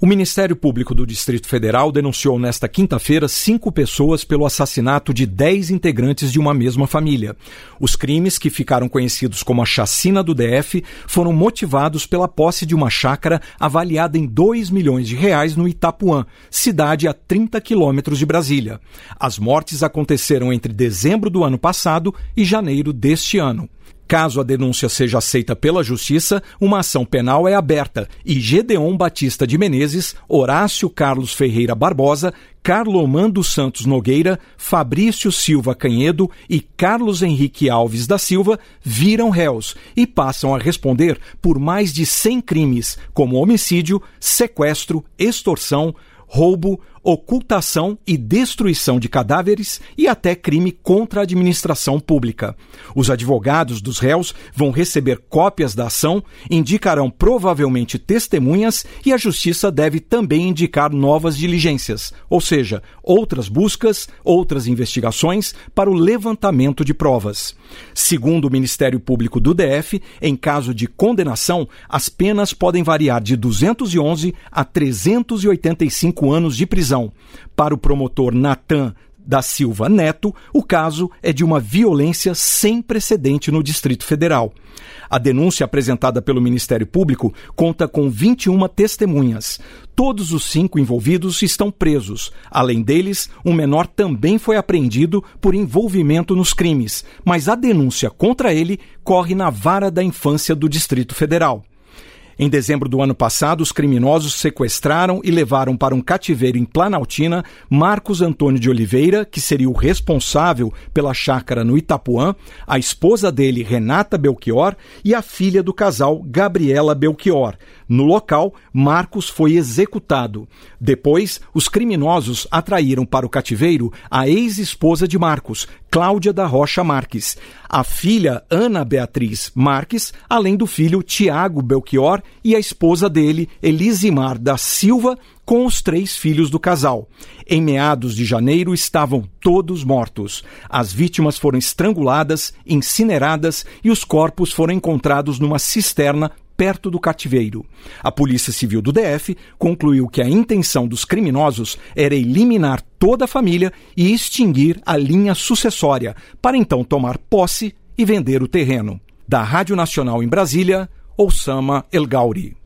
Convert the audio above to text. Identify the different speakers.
Speaker 1: O Ministério Público do Distrito Federal denunciou nesta quinta-feira 5 pessoas pelo assassinato de 10 integrantes de uma mesma família. Os crimes, que ficaram conhecidos como a Chacina do DF, foram motivados pela posse de uma chácara avaliada em R$2 milhões no Itapuã, cidade a 30 quilômetros de Brasília. As mortes aconteceram entre dezembro do ano passado e janeiro deste ano. Caso a denúncia seja aceita pela Justiça, uma ação penal é aberta e Gedeon Batista de Menezes, Horácio Carlos Ferreira Barbosa, Carlomã dos Santos Nogueira, Fabrício Silva Canhedo e Carlos Henrique Alves da Silva viram réus e passam a responder por mais de 100 crimes, como homicídio, sequestro, extorsão, roubo, ocultação e destruição de cadáveres e até crime contra a administração pública. Os advogados dos réus vão receber cópias da ação, indicarão provavelmente testemunhas e a Justiça deve também indicar novas diligências, ou seja, outras buscas, outras investigações para o levantamento de provas. Segundo o Ministério Público do DF, em caso de condenação, as penas podem variar de 211 a 385 anos de prisão. Para o promotor Natan da Silva Neto, o caso é de uma violência sem precedente no Distrito Federal. A denúncia apresentada pelo Ministério Público conta com 21 testemunhas. Todos os 5 envolvidos estão presos. Além deles, um menor também foi apreendido por envolvimento nos crimes, mas a denúncia contra ele corre na Vara da Infância do Distrito Federal. Em dezembro do ano passado, os criminosos sequestraram e levaram para um cativeiro em Planaltina Marcos Antônio de Oliveira, que seria o responsável pela chácara no Itapuã, a esposa dele, Renata Belchior, e a filha do casal, Gabriela Belchior. No local, Marcos foi executado. Depois, os criminosos atraíram para o cativeiro a ex-esposa de Marcos, Cláudia da Rocha Marques, a filha Ana Beatriz Marques, além do filho Tiago Belchior e a esposa dele, Elisimar da Silva, com os 3 filhos do casal. Em meados de janeiro estavam todos mortos. As vítimas foram estranguladas, incineradas e os corpos foram encontrados numa cisterna perto do cativeiro. A Polícia Civil do DF concluiu que a intenção dos criminosos era eliminar toda a família e extinguir a linha sucessória, para então tomar posse e vender o terreno. Da Rádio Nacional em Brasília, Oussama El Gauri.